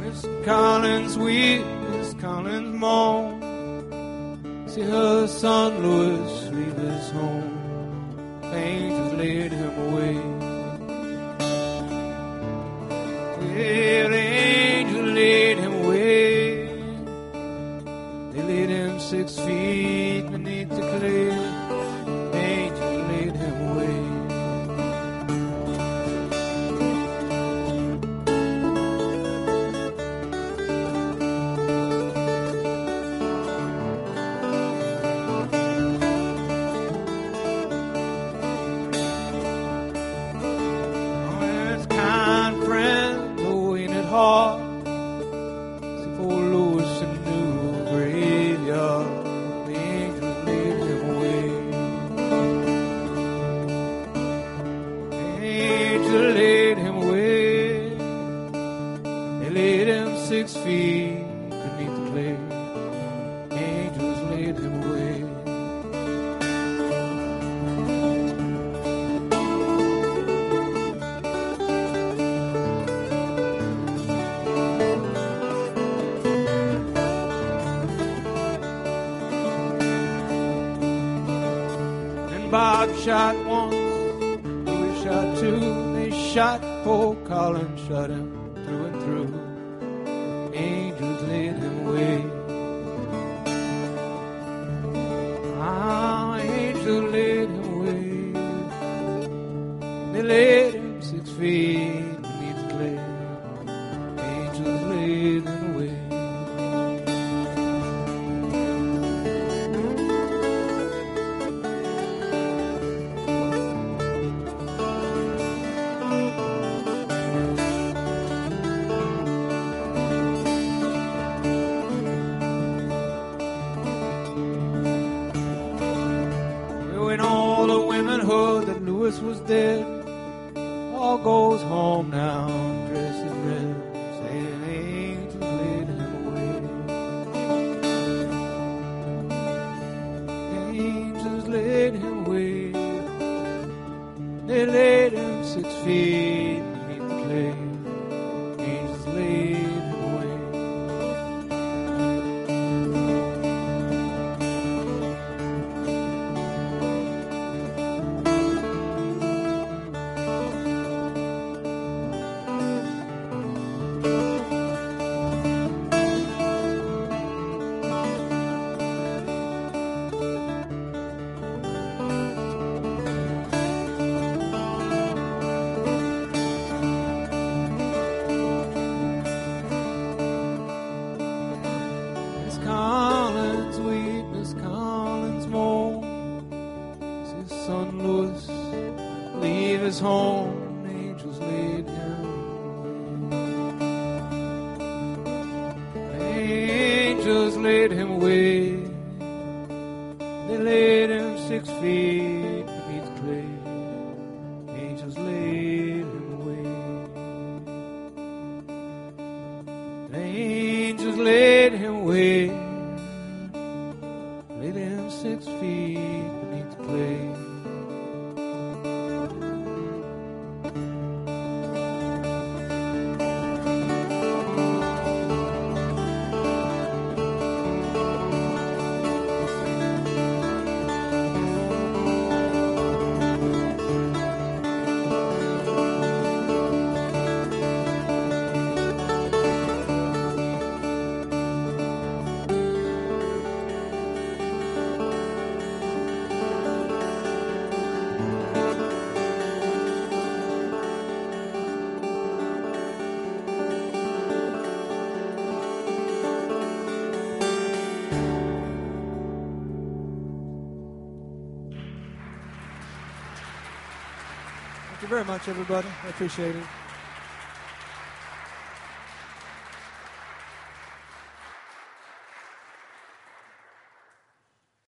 Miss Collins weep, Miss Collins moan. See her son Louis leave his home. Angels laid him away. Well, the angel laid him away. They laid him 6 feet beneath the clay. Angel laid him away. Bob shot once, Louis shot two. They shot poor Collins, shot him through and through. Angels laid him away. Ah, angels laid him away. They laid him 6 feet beneath the clay. Angels laid him away. Was dead, all goes home now, dressed in red, saying angels laid him away. Angels laid him away. They laid him 6 feet beneath the clay. Angels laid him away. Home, angels laid him away. Angels laid him away. They laid him 6 feet beneath the clay. Angels laid him away. Angels laid him away. Laid him 6 feet beneath the clay. Thank you very much, everybody. I appreciate it.